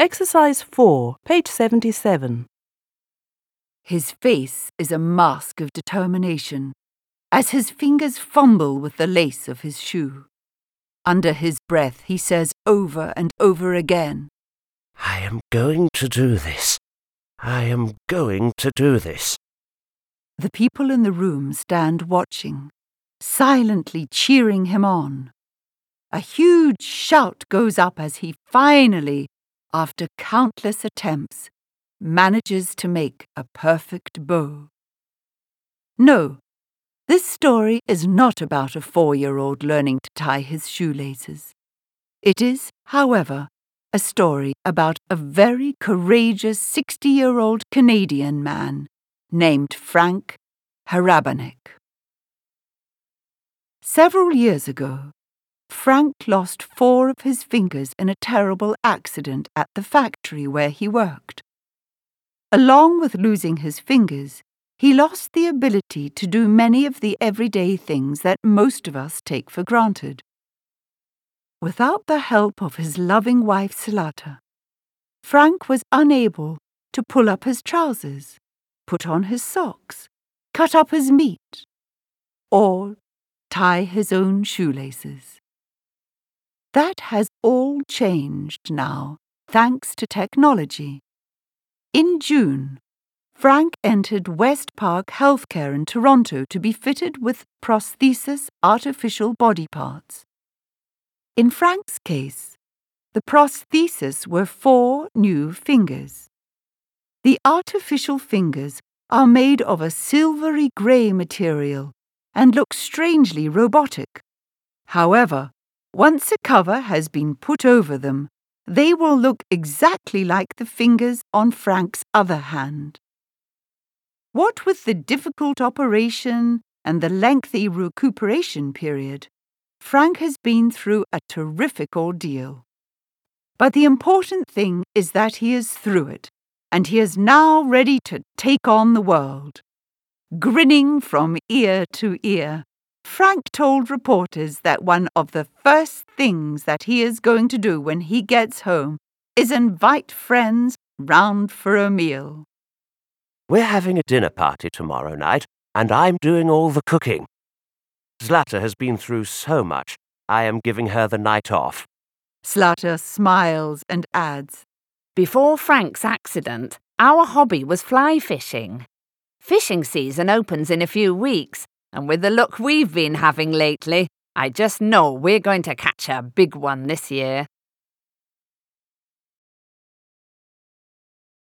Exercise 4, page 77. His face is a mask of determination, as his fingers fumble with the lace of his shoe. Under his breath he says over and over again, "I am going to do this. I am going to do this." The people in the room stand watching, silently cheering him on. A huge shout goes up as he finally, after countless attempts, manages to make a perfect bow. No, this story is not about a 4-year-old learning to tie his shoelaces. It is, however, a story about a very courageous 60-year-old Canadian man named Frank Harabanek. Several years ago, Frank lost 4 of his fingers in a terrible accident at the factory where he worked. Along with losing his fingers, he lost the ability to do many of the everyday things that most of us take for granted. Without the help of his loving wife Zlata, Frank was unable to pull up his trousers, put on his socks, cut up his meat, or tie his own shoelaces. That has all changed now, thanks to technology. In June, Frank entered West Park Healthcare in Toronto to be fitted with prosthesis artificial body parts. In Frank's case, the prosthesis were 4 new fingers. The artificial fingers are made of a silvery grey material and look strangely robotic. However, once a cover has been put over them, they will look exactly like the fingers on Frank's other hand. What with the difficult operation and the lengthy recuperation period, Frank has been through a terrific ordeal. But the important thing is that he is through it, and he is now ready to take on the world. Grinning from ear to ear, Frank told reporters that one of the first things that he is going to do when he gets home is invite friends round for a meal. "We're having a dinner party tomorrow night, and I'm doing all the cooking. Zlata has been through so much, I am giving her the night off." Zlata smiles and adds, "Before Frank's accident, our hobby was fly fishing. Fishing season opens in a few weeks, and with the luck we've been having lately, I just know we're going to catch a big one this year."